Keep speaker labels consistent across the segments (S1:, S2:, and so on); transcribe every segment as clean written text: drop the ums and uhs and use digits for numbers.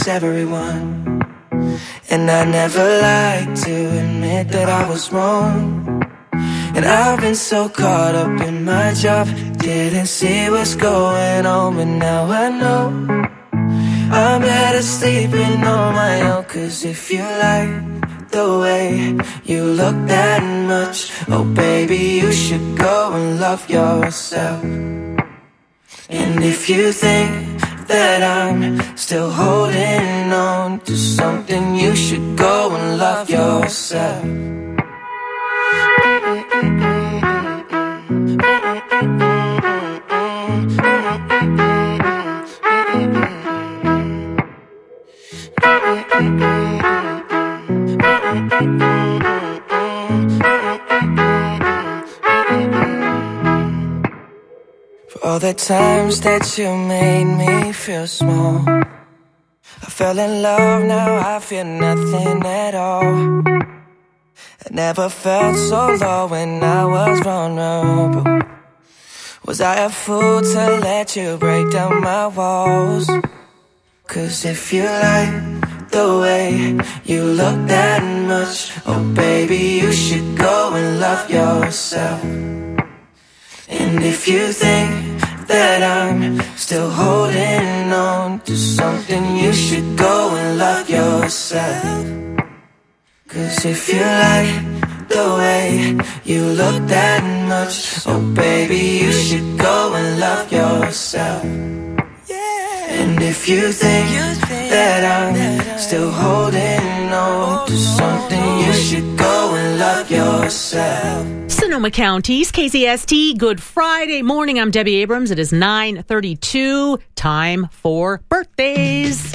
S1: everyone. And I never like to admit that I was wrong. And I've been so caught up in my job, didn't see what's going on, but now I know I'm better sleeping on my own. Cause if you like the way you look that much, oh baby, you should go and love yourself. And if you think that I'm still holding on to something, you should go and love yourself. For all the times that you made me feel small, I fell in love, now I feel nothing at all. I never felt so low when I was vulnerable. Was I a fool to let you break down my walls? Cause if you like the way you look that much, oh baby, you should go and love yourself. And if you think that I'm still holding on to something, you should go and love yourself. Cause if you like the way you look that much, oh baby, you should go and love yourself. And if you think that I'm still holding on to something, you should go and love yourself.
S2: Sonoma County's KZST, good Friday morning. I'm Debbie Abrams. It is 9:32. Time for birthdays.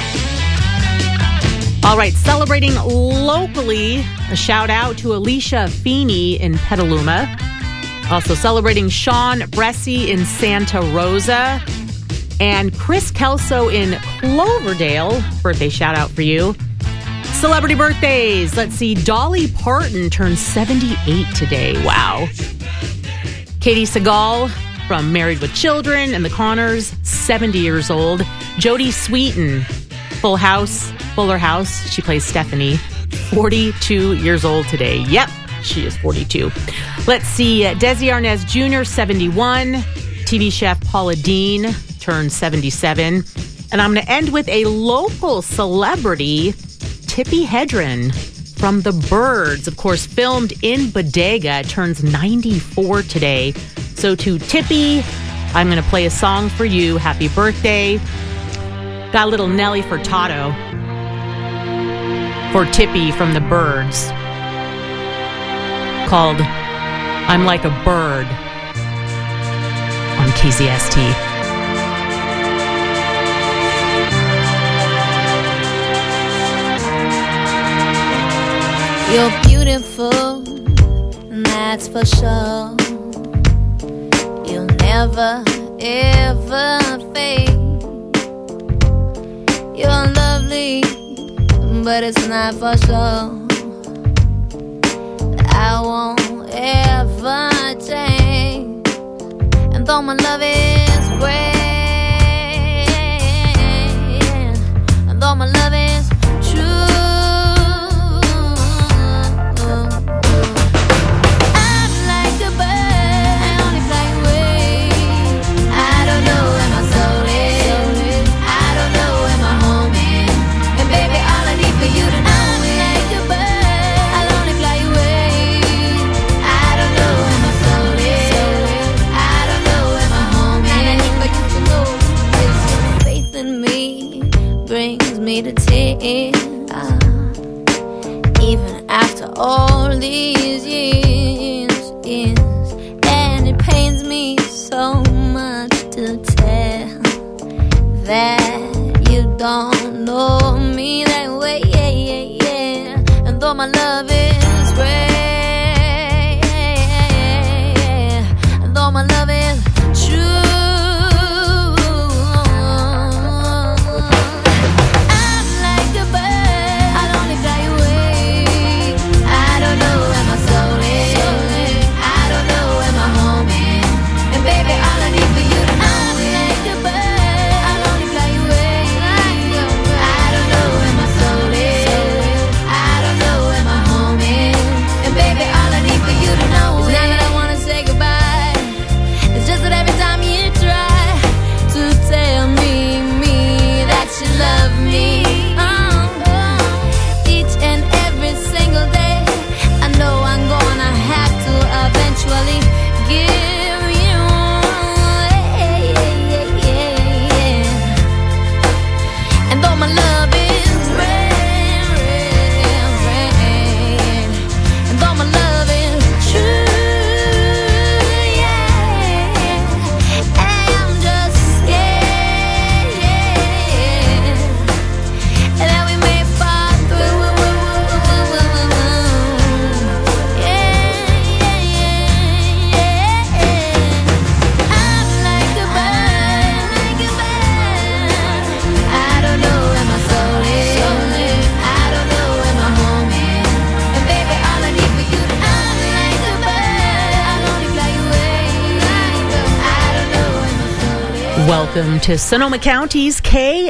S2: All right, celebrating locally, a shout out to Alicia Feeney in Petaluma. Also celebrating Sean Bressie in Santa Rosa. And Chris Kelso in Cloverdale. Birthday shout out for you. Celebrity birthdays. Let's see. Dolly Parton turns 78 today. Wow. Katie Seagal from Married with Children and the Connors, 70 years old. Jodie Sweetin, Fuller House. She plays Stephanie, 42 years old today. Yep, she is 42. Let's see. Desi Arnaz Jr., 71. TV chef Paula Deen turns 77. And I'm going to end with a local celebrity, Tippi Hedren from The Birds, of course, filmed in Bodega, turns 94 today. So to Tippi, I'm going to play a song for you. Happy birthday. Got a little Nelly Furtado for Tippi from The Birds called I'm Like a Bird on KZST.
S3: You're beautiful, that's for sure. You'll never, ever fade. You're lovely, but it's not for sure. I won't ever change. And though my love is great, and though my love is true, to tears, even after all these years, and it pains me so much to tell that you don't know me that way, and though my love is great, and though my love is true, though my love is rain, rain, rain, and though my love is true, yeah, I'm just scared, and that we may fall through, I'm like a bird, I don't know where my soul is, I don't know where my home is, and baby, all I need for you, I'm like a bird, I only fly away, I don't know where my soul is.
S2: Welcome to Sonoma County's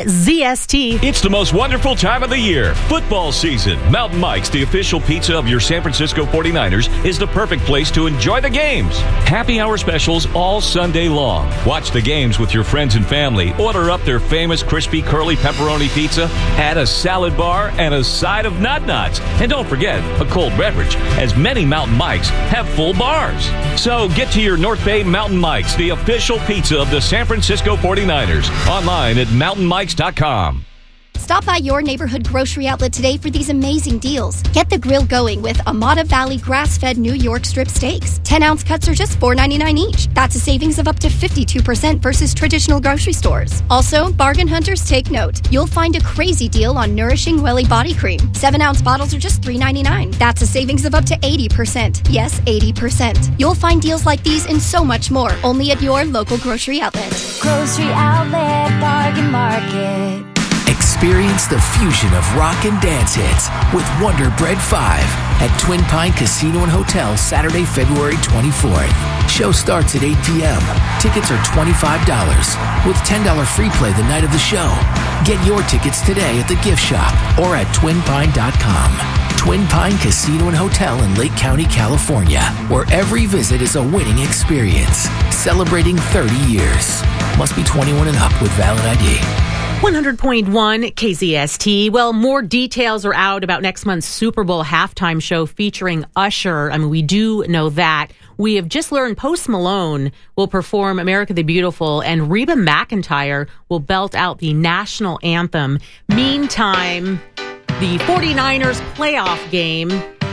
S2: KZST.
S4: It's the most wonderful time of the year, football season. Mountain Mike's, the official pizza of your San Francisco 49ers, is the perfect place to enjoy the games. Happy hour specials all Sunday long. Watch the games with your friends and family. Order up their famous crispy curly pepperoni pizza. Add a salad bar and a side of nut-nuts. And don't forget a cold beverage, as many Mountain Mike's have full bars. So get to your North Bay Mountain Mike's, the official pizza of the San Francisco 49ers. Online at mountainmikes.com.
S5: Stop by your neighborhood grocery outlet today for these amazing deals. Get the grill going with Amata Valley grass-fed New York strip steaks. 10-ounce cuts are just $4.99 each. That's a savings of up to 52% versus traditional grocery stores. Also, bargain hunters, take note. You'll find a crazy deal on Nourishing Welly Body Cream. 7-ounce bottles are just $3.99. That's a savings of up to 80%. Yes, 80%. You'll find deals like these and so much more only at your local grocery outlet.
S3: Grocery outlet, bargain market.
S6: Experience the fusion of rock and dance hits with Wonder Bread 5 at Twin Pine Casino and Hotel Saturday, February 24th. Show starts at 8 p.m. Tickets are $25 with $10 free play the night of the show. Get your tickets today at the gift shop or at twinpine.com. Twin Pine Casino and Hotel in Lake County, California, where every visit is a winning experience. Celebrating 30 years. Must be 21 and up with valid ID.
S2: 100.1 KZST. Well, more details are out about next month's Super Bowl halftime show featuring Usher. I mean, we do know that. We have just learned Post Malone will perform America the Beautiful and Reba McEntire will belt out the national anthem. Meantime, the 49ers playoff game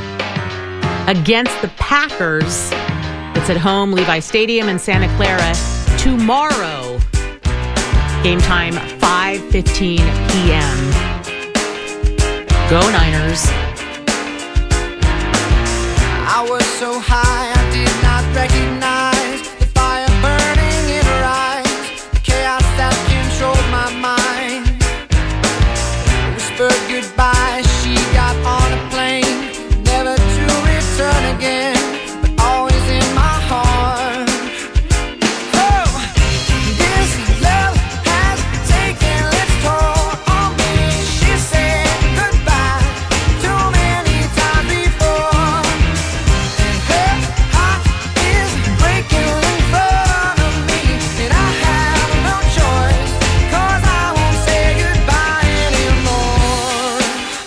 S2: against the Packers. It's at home, Levi Stadium in Santa Clara tomorrow. Game time, 5:15 p.m. Go Niners.
S1: I was so high, I did not recognize the fire burning in her eyes, the chaos that controlled my mind. Whispered goodbye, she got on a plane, never to return again, but always in my heart. Oh, this love has taken its toll on me. She said goodbye too many times before. Her heart is breaking in front of me, and I have no choice, 'cause I won't say goodbye anymore.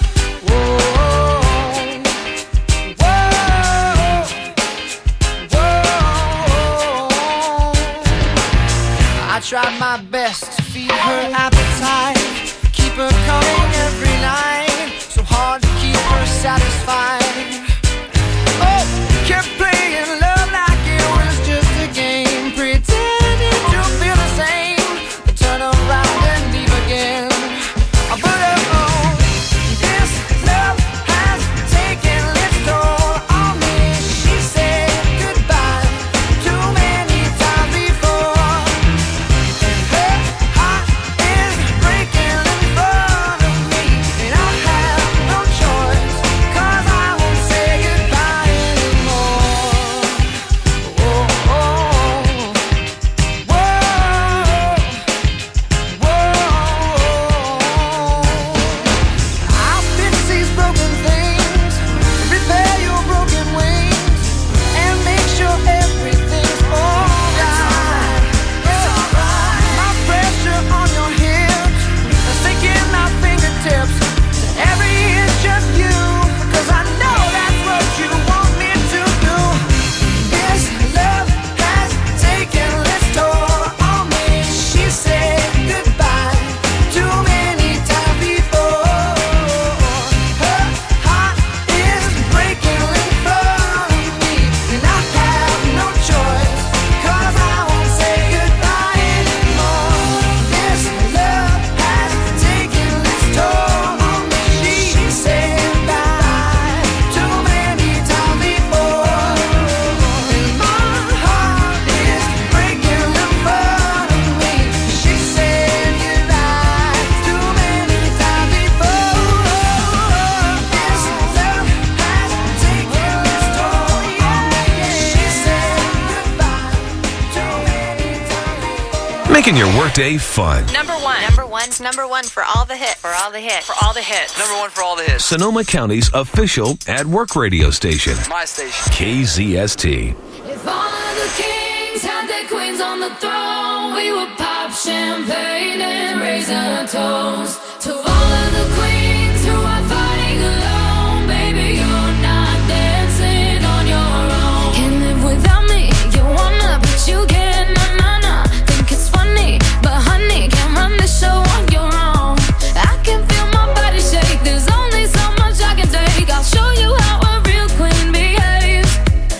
S7: making your workday fun.
S8: Number one for all the hits. For all the hits.
S9: Number one for all the hits.
S7: Sonoma County's official at-work radio station.
S9: My station.
S7: KZST.
S3: If all of the kings had their queens on the throne, we would pop champagne and raise a toast to all of the queens who are fighting alone. Baby, you're not dancing on your own. Can't live without me, you wanna, but you can't. Nah. Think it's funny, but honey, can't run the show on your own. I can feel my body shake, there's only so much I can take. I'll show you how a real queen behaves.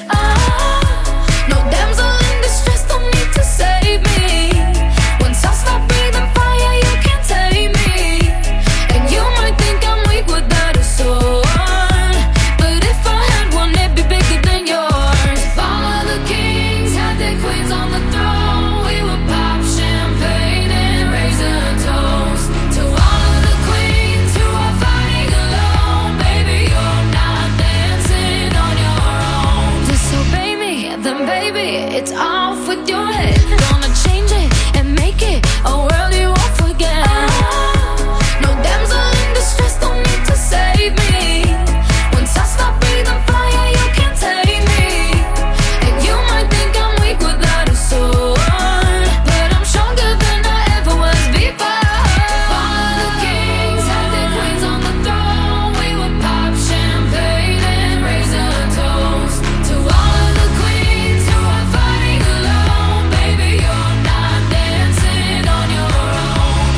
S3: No damsel in distress, don't need to save me. Once I stop breathing fire, you can't tame me. And you might think I'm weak without a sword, but if I had one, it'd be bigger than yours. If all of the kings had their queens on the throne, we would pop champagne and raise a toast to all of the queens who are fighting alone. Baby, you're not dancing on your own. Disobey me, then baby, it's off with your head. Gonna change it and make it a world you won't forget. No damsel in distress, don't need to save me. Once I stop breathing fire, you can't take me. And you might think I'm weak without a sword, but I'm stronger than I ever was before. If all of the kings had their queens on the throne, we would pop champagne and raise a toast to all of the queens who are fighting alone. Baby, you're not dancing on your own.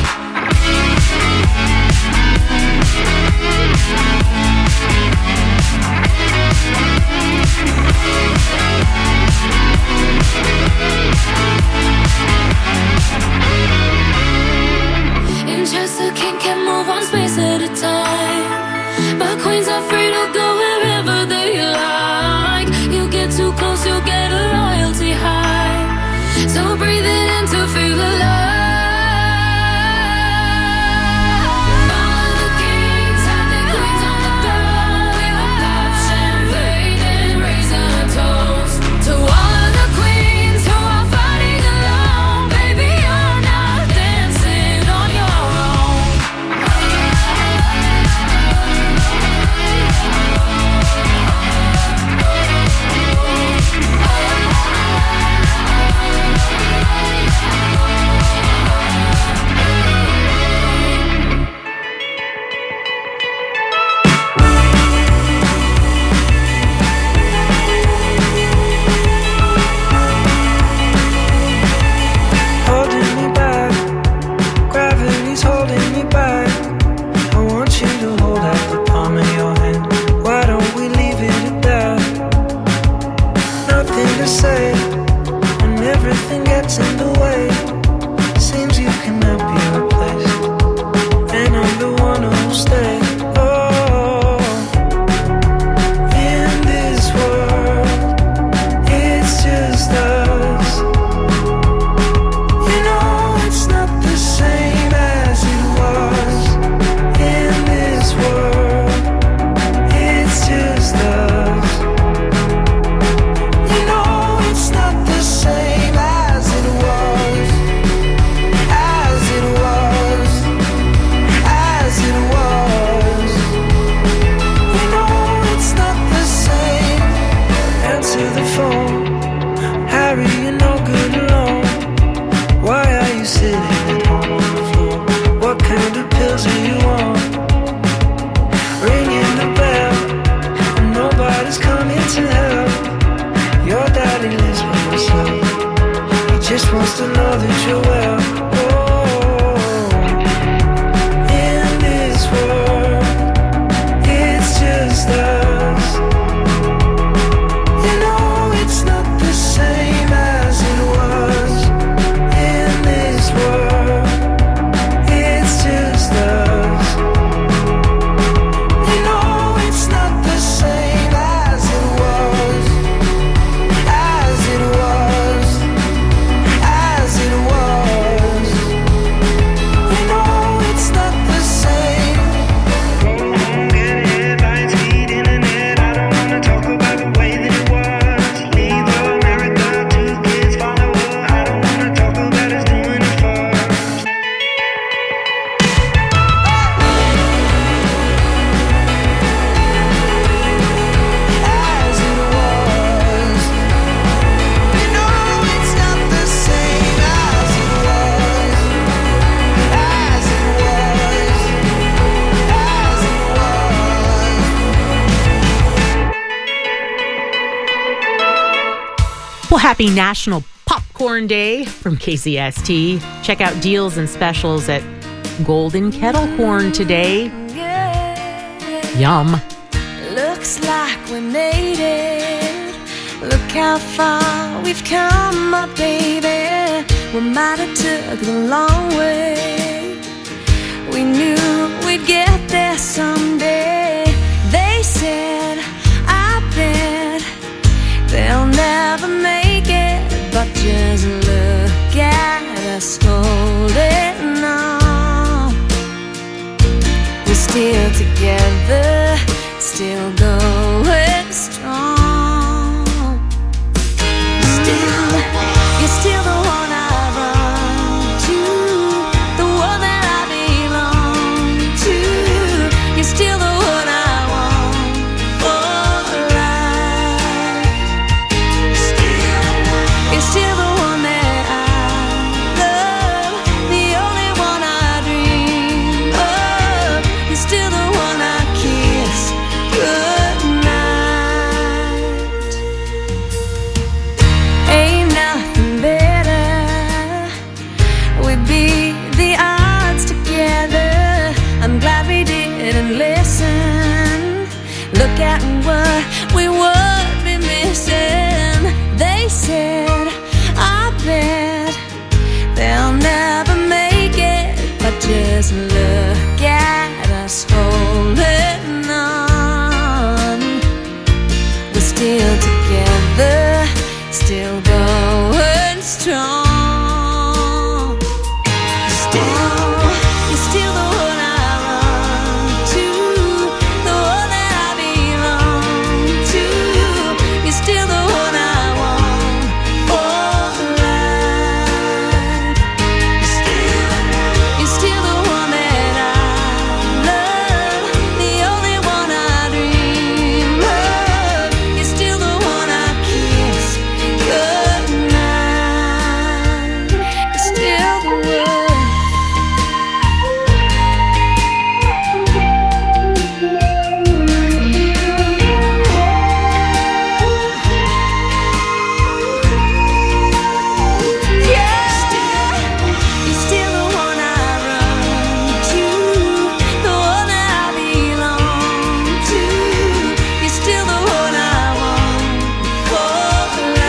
S3: And just a king can move one space at a time, but queens are free to go wherever they like. You get too close, you'll get a royalty high. So breathe it in to feel alive. All of the kings have their queens on
S2: Well, happy National Popcorn Day from KZST. Check out deals and specials at Golden Kettle Corn today. Yum.
S3: Looks like we made it. Look how far we've come, my baby. We might have took the long way. We knew we'd get there someday. They said, I bet they'll never make it. But just look at us holding on. We're still together, still going strong. Still, you're still the one I run to, the one that I belong to. You're still the one I want for life. You're still the one that I love, the only one I dream of. You're still the one I kiss goodnight. Ain't nothing better. We beat the odds together. I'm glad we didn't listen. Look at what we would be missing. They said, I bet they'll never make it. But just look at us holding on. We're still together, still going strong. Still, you're still the one I run to, the one that I belong to. You're still the one I want for life. You're still the one that I love, the only one I dream of. You're still the one I kiss goodnight. You're still the one. You're still the one I run to, the one that I belong to. You're still the one I want for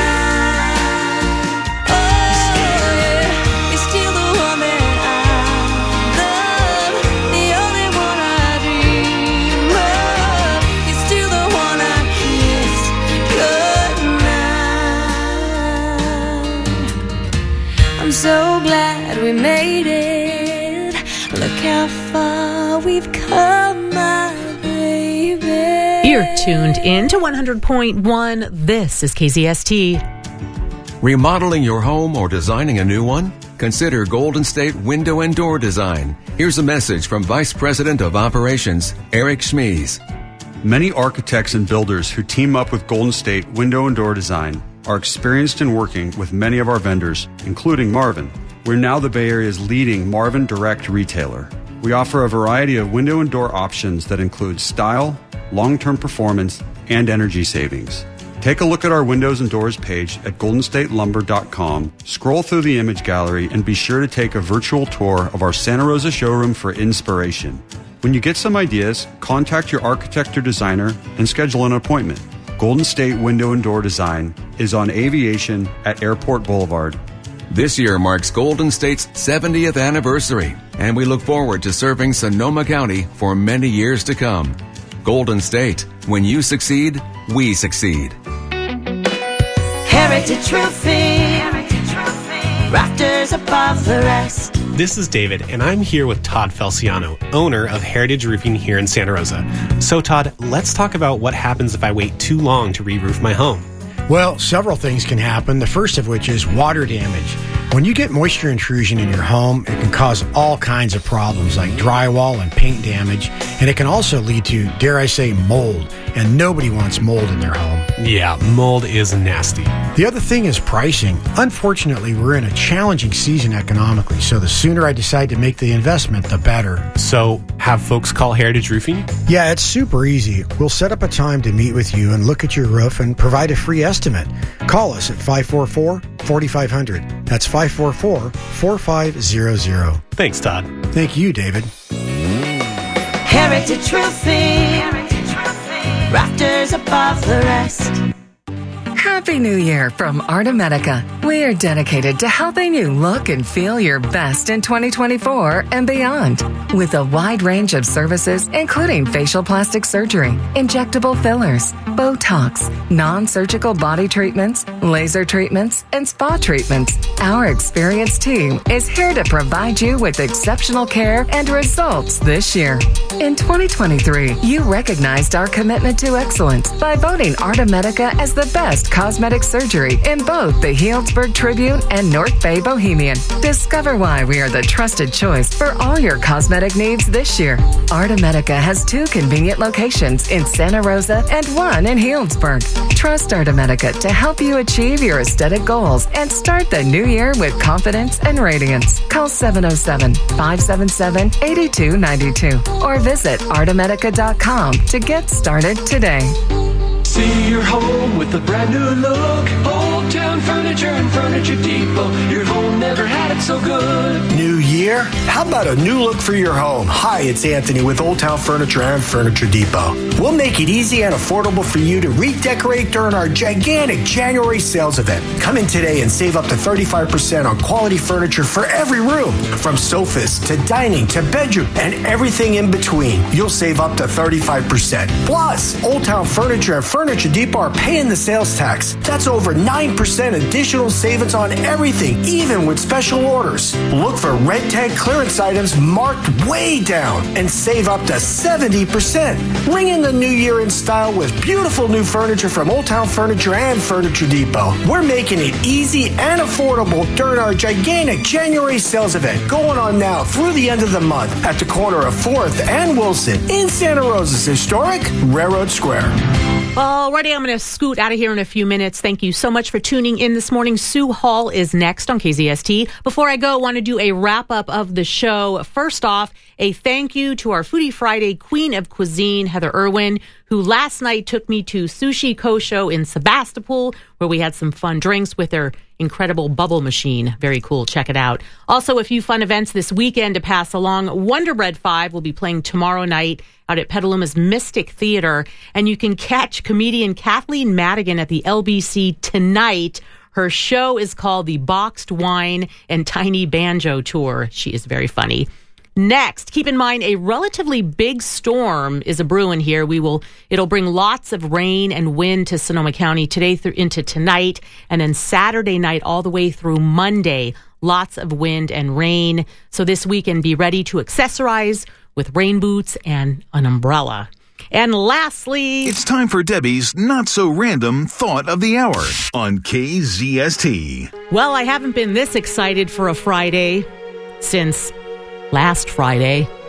S3: life. Oh yeah, you're still the one that I love, the only one I dream of. You're still the one I kiss goodnight. I'm so glad we made it. Look how far we've come, my baby.
S2: You're tuned in to 100.1. This is KZST.
S7: Remodeling your home or designing a new one? Consider Golden State Window and Door Design. Here's a message from Vice President of Operations, Eric Schmies.
S9: Many architects and builders who team up with Golden State Window and Door Design are experienced in working with many of our vendors, including Marvin. We're now the Bay Area's leading Marvin Direct retailer. We offer a variety of window and door options that include style, long-term performance, and energy savings. Take a look at our windows and doors page at goldenstatelumber.com, scroll through the image gallery, and be sure to take a virtual tour of our Santa Rosa showroom for inspiration. When you get some ideas, contact your architect or designer and schedule an appointment. Golden State Window and Door Design is on Aviation at Airport Boulevard.
S7: This year marks Golden State's 70th anniversary, and we look forward to serving Sonoma County for many years to come. Golden State, when you succeed, we succeed.
S3: Heritage Roofing, rafters above the rest.
S10: This is David, and I'm here with Todd Felciano, owner of Heritage Roofing here in Santa Rosa. So, Todd, let's talk about what happens if I wait too long to re-roof my home.
S11: Well, several things can happen, the first of which is water damage. When you get moisture intrusion in your home, it can cause all kinds of problems like drywall and paint damage, and it can also lead to, dare I say, mold, and nobody wants mold in their home.
S10: Yeah, mold is nasty.
S11: The other thing is pricing. Unfortunately, we're in a challenging season economically, so the sooner I decide to make the investment, the better.
S10: So, have folks call Heritage Roofing?
S11: Yeah, it's super easy. We'll set up a time to meet with you and look at your roof and provide a free estimate. Call us at 544-4500. That's 544-4500.
S10: Thanks, Todd.
S11: Thank you, David.
S12: Heritage Roofing. Rafters above the rest.
S13: Happy New Year from Art Medica. We are dedicated to helping you look and feel your best in 2024 and beyond. With a wide range of services, including facial plastic surgery, injectable fillers, Botox, non-surgical body treatments, laser treatments, and spa treatments. Our experienced team is here to provide you with exceptional care and results this year. In 2023, you recognized our commitment to excellence by voting Art Medica as the best cosmetic surgery in both the Healdsburg Tribune and North Bay Bohemian. Discover why we are the trusted choice for all your cosmetic needs this year. Art Medica has 2 convenient locations in Santa Rosa and 1 in Healdsburg. Trust Art Medica to help you achieve your aesthetic goals and start the new year with confidence and radiance. Call 707-577-8292 or visit artamedica.com to get started today.
S14: See your home with a brand new look. Old Town Furniture and Furniture Depot. Your home never had it so good.
S15: New year? How about a new look for your home? Hi, it's Anthony with Old Town Furniture and Furniture Depot. We'll make it easy and affordable for you to redecorate during our gigantic January sales event. Come in today and save up to 35% on quality furniture for every room. From sofas to dining to bedroom and everything in between. You'll save up to 35%. Plus, Old Town Furniture and Furniture Depot are paying the sales tax. That's over 9% additional savings on everything, even with special orders. Look for red tag clearance items marked way down and save up to 70%. Ring in the new year in style with beautiful new furniture from Old Town Furniture and Furniture Depot. We're making it easy and affordable during our gigantic January sales event going on now through the end of the month at the corner of 4th and Wilson in Santa Rosa's historic Railroad Square.
S2: Alrighty, I'm going to scoot out of here in a few minutes. Thank you so much for tuning in this morning. Sue Hall is next on KZST. Before I go, I want to do a wrap-up of the show. First off, a thank you to our Foodie Friday Queen of Cuisine, Heather Irwin, who last night took me to Sushi Kosho in Sebastopol, where we had some fun drinks with their incredible bubble machine. Very cool. Check it out. Also, a few fun events this weekend to pass along. Wonder Bread 5 will be playing tomorrow night out at Petaluma's Mystic Theater, and you can catch comedian Kathleen Madigan at the LBC tonight. Her show is called the Boxed Wine and Tiny Banjo Tour. She is very funny. Next, keep in mind a relatively big storm is a brewing here. It'll bring lots of rain and wind to Sonoma County today into tonight, and then Saturday night all the way through Monday. Lots of wind and rain. So this weekend, be ready to accessorize with rain boots and an umbrella. And lastly,
S16: it's time for Debbie's not so random thought of the hour on KZST.
S2: Well, I haven't been this excited for a Friday since last Friday.